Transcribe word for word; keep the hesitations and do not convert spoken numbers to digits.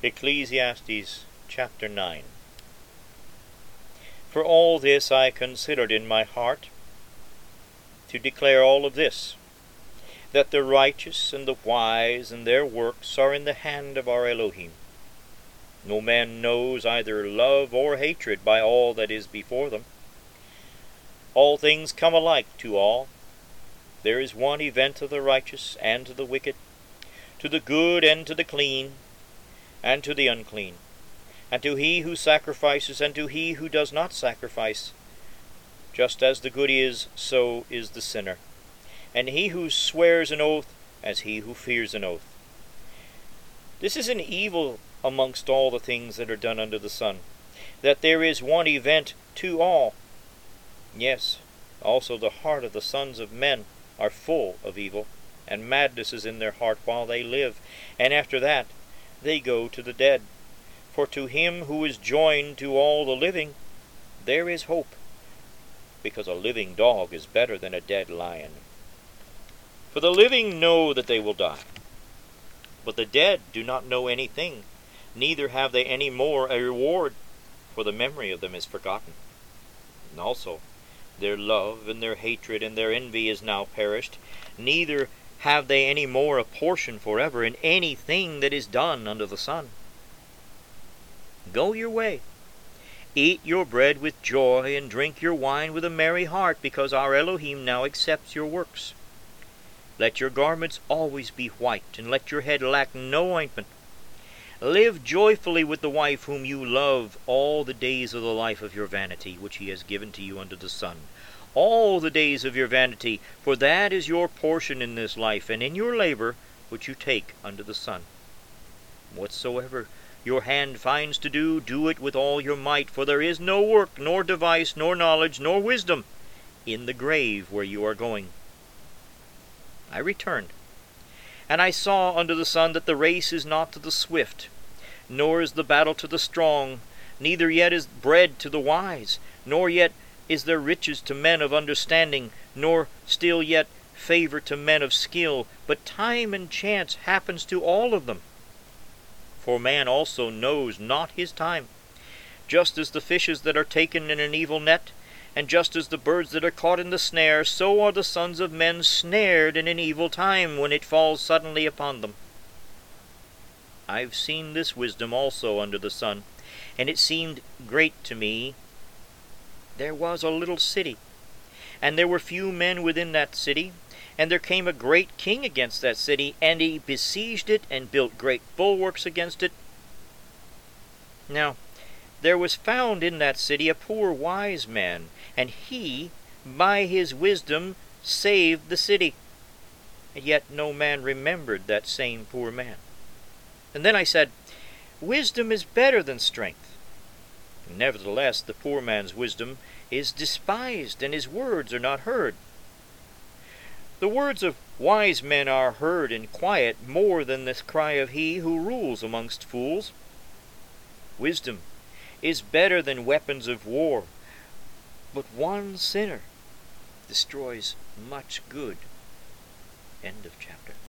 Ecclesiastes chapter nine. For all this I considered in my heart, to declare all of this, that the righteous and the wise and their works are in the hand of our Elohim. No man knows either love or hatred by all that is before them. All things come alike to all. There is one event to the righteous and to the wicked, to the good and to the clean, and to the unclean, and to he who sacrifices and to he who does not sacrifice. Just as the good is, so is the sinner, and he who swears an oath, as he who fears an oath. This is an evil amongst all the things that are done under the sun, that there is one event to all. Yes, also the heart of the sons of men are full of evil, and madness is in their heart while they live, and after that they go to the dead. For to him who is joined to all the living, there is hope, because a living dog is better than a dead lion. For the living know that they will die, but the dead do not know anything, neither have they any more a reward, for the memory of them is forgotten. And also their love and their hatred and their envy is now perished, neither have they any more a portion forever in anything that is done under the sun. Go your way, eat your bread with joy, and drink your wine with a merry heart, because our Elohim now accepts your works. Let your garments always be white, and let your head lack no ointment. Live joyfully with the wife whom you love all the days of the life of your vanity, which he has given to you under the sun. All the days of your vanity, for that is your portion in this life, and in your labor which you take under the sun. Whatsoever your hand finds to do, do it with all your might, for there is no work, nor device, nor knowledge, nor wisdom in the grave where you are going. I returned, and I saw under the sun that the race is not to the swift, nor is the battle to the strong, neither yet is bread to the wise, nor yet is there riches to men of understanding, nor still yet favor to men of skill, but time and chance happens to all of them. For man also knows not his time, just as the fishes that are taken in an evil net, and just as the birds that are caught in the snare, so are the sons of men snared in an evil time, when it falls suddenly upon them. I've seen this wisdom also under the sun, and it seemed great to me. There was a little city, and there were few men within that city, and there came a great king against that city, and he besieged it, and built great bulwarks against it. Now there was found in that city a poor wise man, and he, by his wisdom, saved the city. And yet no man remembered that same poor man. And then I said, Wisdom is better than strength. Nevertheless, the poor man's wisdom is despised, and his words are not heard. The words of wise men are heard in quiet more than the cry of he who rules amongst fools. Wisdom is better than weapons of war, but one sinner destroys much good. End of chapter.